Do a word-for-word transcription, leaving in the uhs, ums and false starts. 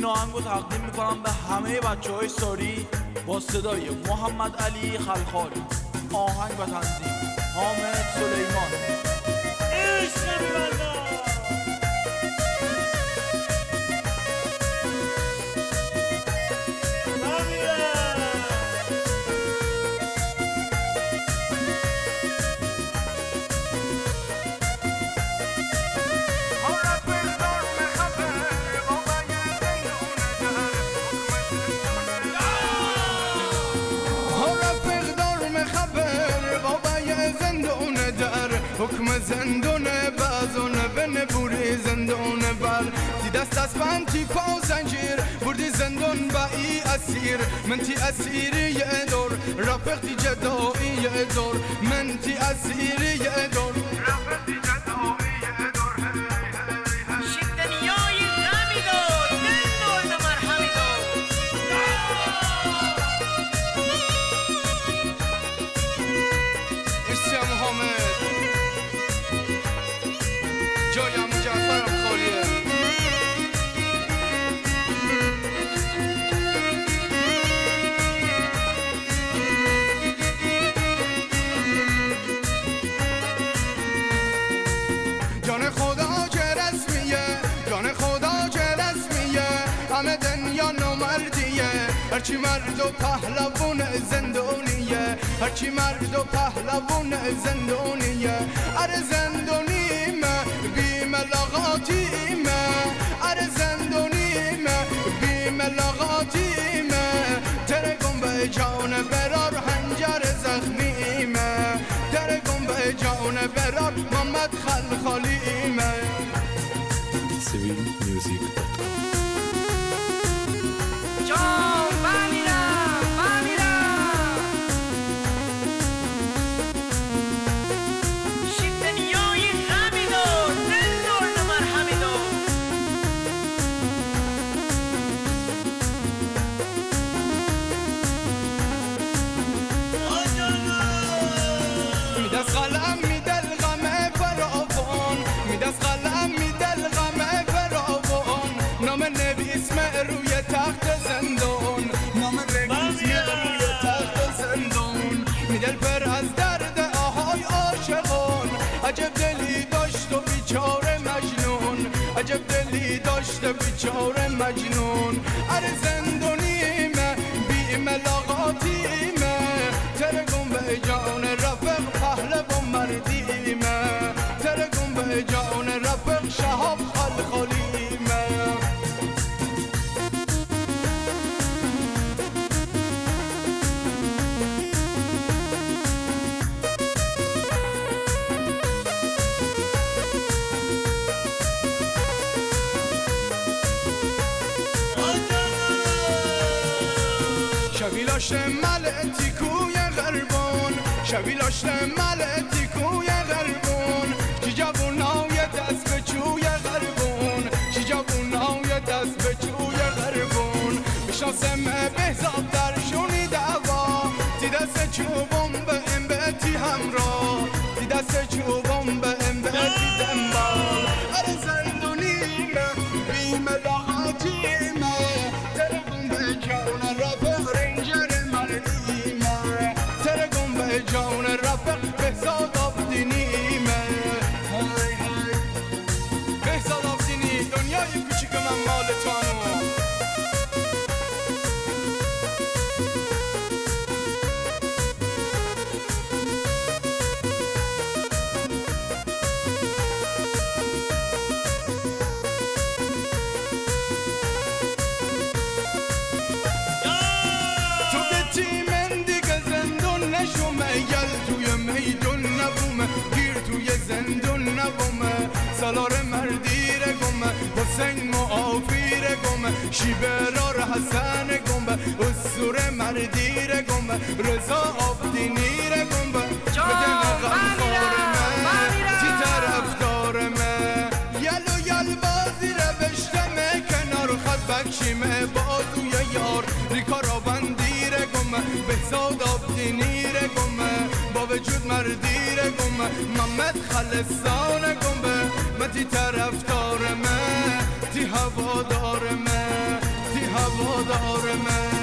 آهنگ رو تقدیم میکنم به همه بچه های ساری با صدای محمد علی خلخالی. آهنگ و تنظیم حامد سلیمان. عشق می‌بندم حکم زندونه بازونه به نبوری زندونه بر تی دست از من تی پا زنجیر بردی زندون با ای اسیر من تی اسیری یه دور رفق تی جدایی یه دور من تی اسیری یه دور رفق تی جدایی یه دور شد نیای غمی دار دل دور مرهمی دار ارسی محمد جایم جعفرم خالیه جان خدا چه رسمیه جان خدا چه رسمیه همه دنیا نامردیه هرچی مرد و پهلوون زندونیه هرچی مرد و پهلوون زندونیه اره زندونیمه بی ملاقاتیمه اره زندونیمه بی ملاقاتیمه ترگم به جان برار هنجر زخمیمه ترگم به جان برار محمد خلخالیمه. سیویل میوزیک دات کام. جان بمیرم بمیرم شد نیای غمی دار دل دور مرهمی دار میدست قلم میدل غمه فراوان میدست قلم میدل غمه فراوان نام نویسم روی تخت زندان نام نویسم روی تخت زندان میدل پر از درد آهای عاشقان عجب دلی داشت و بیچاره مجنون عجب دلی داشت و بیچاره مجنون اره زندونیمه بی ملاقاتیمه ترگم به جان رفق پهلوان مردیمه ترگم به جان رفق شهاب خلخالیمه. شبیلاش ملتی کوی غربان شبیلاش ملتی کوی غربان چی جوونای دست به چوی غربان چی جوونای دست به چوی غربان بشناسم بهزاد درشونی دعوا تی دست چوبم به ام بیتی همراه تی دست چوبم به ام بیتی دنبال اره زندونیمه بی ملاقاتیمه ترگم به جان رفق رنجر مردیمه ترگم به جان رفق بهزاد آبدینیمه بهزاد آبدینی دنیای کوچیک من مال توامو میل توی میدون نبومه گیر توی زندون نبومه سالار مردی رگمه حسین معافی رگمه شیبرار حسن گمه اسور مردی رگمه رضا آبدینی رگمه بدن غمخارمه تی طرف دارمه یلو یل بازی روشتمه کنار خط بکشیمه بازوی یار ریکارا بندی رگمه بهزاد آبدینی رگمه با وجود مردی رگمه محمد خلصان گمه من تی طرف دارمه تی هوا دارمه هوادار من